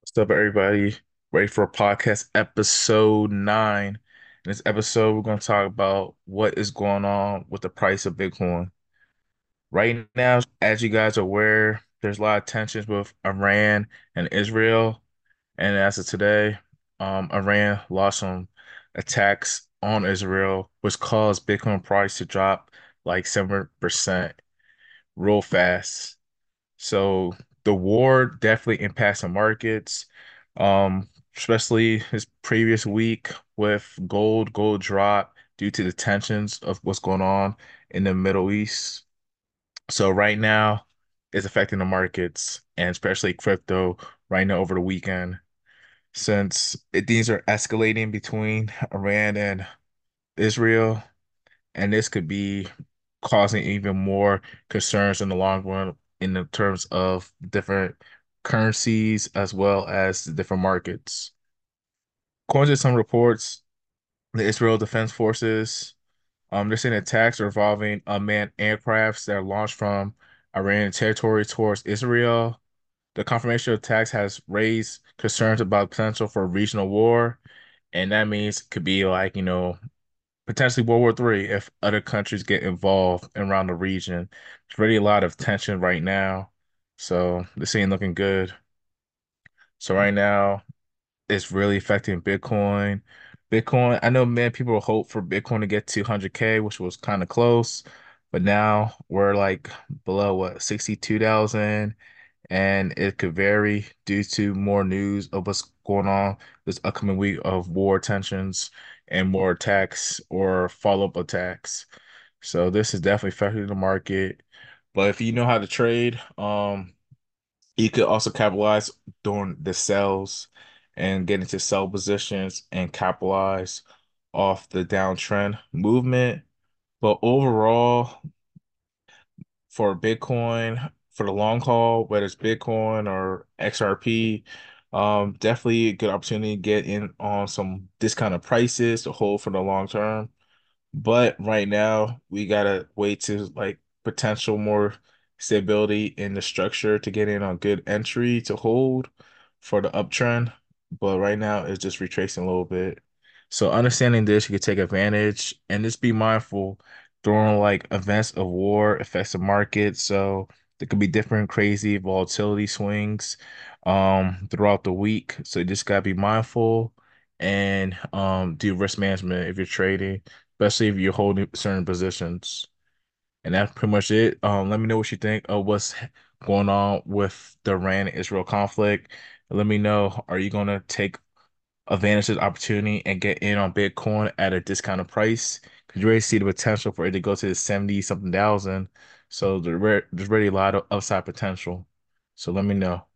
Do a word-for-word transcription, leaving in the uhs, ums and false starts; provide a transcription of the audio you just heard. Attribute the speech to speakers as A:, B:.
A: What's up, everybody? Ready for podcast episode nine. In this episode, we're going to talk about what is going on with the price of Bitcoin. Right now, as you guys are aware, there's a lot of tensions with Iran and Israel. And as of today, um, Iran lost some attacks on Israel, which caused Bitcoin price to drop like seven percent real fast. So the war definitely impacts the markets, um, especially this previous week with gold. Gold drop due to the tensions of what's going on in the Middle East. So right now, it's affecting the markets and especially crypto right now over the weekend, since it, these are escalating between Iran and Israel, and this could be causing even more concerns in the long run in the terms of different currencies as well as the different markets. According to some reports, the Israel Defense Forces, um, they're saying attacks are involving unmanned aircrafts that are launched from Iranian territory towards Israel. The confirmation of attacks has raised concerns about potential for regional war, and that means it could be like, you know, potentially World War Three if other countries get involved around the region. There's really a lot of tension right now, so this ain't looking good. So right now, it's really affecting Bitcoin. Bitcoin, I know many people hope for Bitcoin to get to one hundred K, which was kind of close, but now we're like below what, sixty-two thousand, and it could vary due to more news of what's going on this upcoming week of war tensions and more attacks or follow-up attacks. So this is definitely affecting the market. But if you know how to trade, um, you could also capitalize during the sells and get into sell positions and capitalize off the downtrend movement. But overall, for Bitcoin, for the long haul, whether it's Bitcoin or X R P, um, definitely a good opportunity to get in on some discounted prices to hold for the long term. But right now, we gotta wait to like potential more stability in the structure to get in on good entry to hold for the uptrend. But right now, it's just retracing a little bit. So understanding this, you could take advantage and just be mindful during like events of war affects the market. So there could be different crazy volatility swings um throughout the week. So you just gotta be mindful and um do risk management if you're trading, especially if you're holding certain positions. And that's pretty much it. Um, let me know what you think of what's going on with the Iran and Israel conflict. Let me know, are you gonna take advantage of the opportunity and get in on Bitcoin at a discounted price? Because you already see the potential for it to go to the seventy something thousand. So there, there's already a lot of upside potential. So let me know.